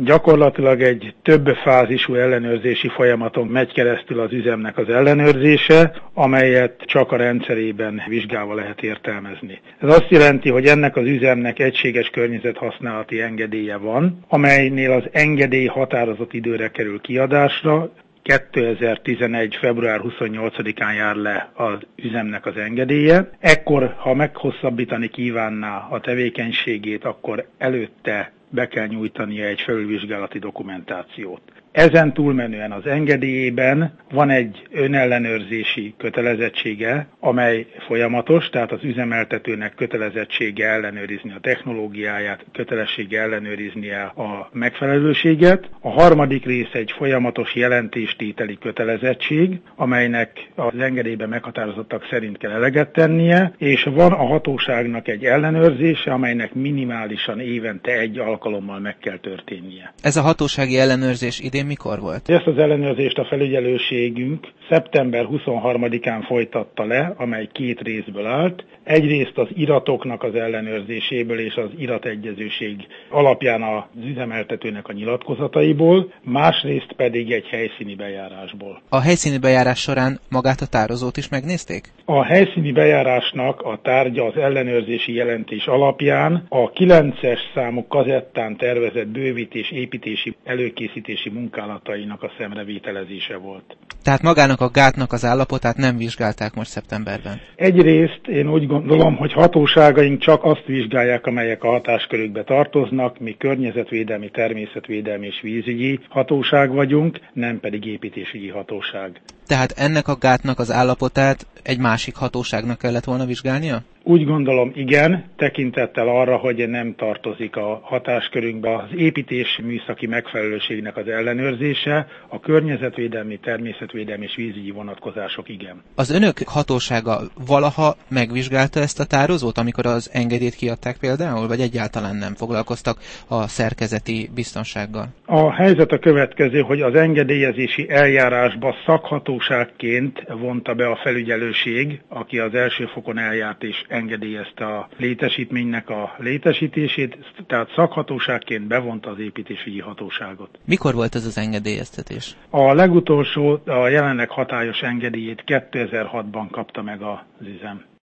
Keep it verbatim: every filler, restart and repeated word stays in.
Gyakorlatilag egy több fázisú ellenőrzési folyamaton megy keresztül az üzemnek az ellenőrzése, amelyet csak a rendszerében vizsgálva lehet értelmezni. Ez azt jelenti, hogy ennek az üzemnek egységes környezethasználati engedélye van, amelynél az engedély határozott időre kerül kiadásra. kétezer-tizenegy. február huszonnyolcadikán jár le az üzemnek az engedélye. Ekkor, ha meghosszabbítani kívánná a tevékenységét, akkor előtte be kell nyújtania egy felülvizsgálati dokumentációt. Ezen túlmenően az engedélyében van egy önellenőrzési kötelezettsége, amely folyamatos, tehát az üzemeltetőnek kötelezettsége ellenőrizni a technológiáját, kötelessége ellenőriznie a megfelelőséget. A harmadik rész egy folyamatos jelentéstételi kötelezettség, amelynek az engedélyben meghatározottak szerint kell eleget tennie, és van a hatóságnak egy ellenőrzése, amelynek minimálisan évente egy alkalommal meg kell történnie. Ez a hatósági ellenőrzés idén mikor volt? Ezt az ellenőrzést a felügyelőségünk szeptember huszonharmadikán folytatta le, amely két részből állt. Egyrészt az iratoknak az ellenőrzéséből és az irategyezőség alapján az üzemeltetőnek a nyilatkozataiból, másrészt pedig egy helyszíni bejárásból. A helyszíni bejárás során magát a tározót is megnézték? A helyszíni bejárásnak a tárgya az ellenőrzési jelentés alapján a kilences számú kazettán tervezett bővítés építési előkészítési munkálatainak a szemrevételezése volt. Tehát magának a gátnak az állapotát nem vizsgálták most szeptemberben? Egyrészt én úgy gondolom, hogy hatóságaink csak azt vizsgálják, amelyek a hatáskörükbe tartoznak, mi környezetvédelmi, természetvédelmi és vízügyi hatóság vagyunk, nem pedig építésügyi hatóság. Tehát ennek a gátnak az állapotát egy másik hatóságnak kellett volna vizsgálnia? Úgy gondolom, igen, tekintettel arra, hogy nem tartozik a hatáskörünkbe az építés műszaki megfelelőségnek az ellenőrzése, a környezetvédelmi, természetvédelmi és vízügyi vonatkozások igen. Az önök hatósága valaha megvizsgálta ezt a tározót, amikor az engedélyt kiadták például, vagy egyáltalán nem foglalkoztak a szerkezeti biztonsággal? A helyzet a következő, hogy az engedélyezési eljárásba szakhatóságként vonta be a felügyelőség, aki az első fokon eljárt és engedélyezte a létesítménynek a létesítését, tehát szakhatóságként bevonta az építésügyi hatóságot. Mikor volt ez az engedélyeztetés? A legutolsó, a jelenleg hatályos engedélyét kétezer-hatban kapta meg az üzem.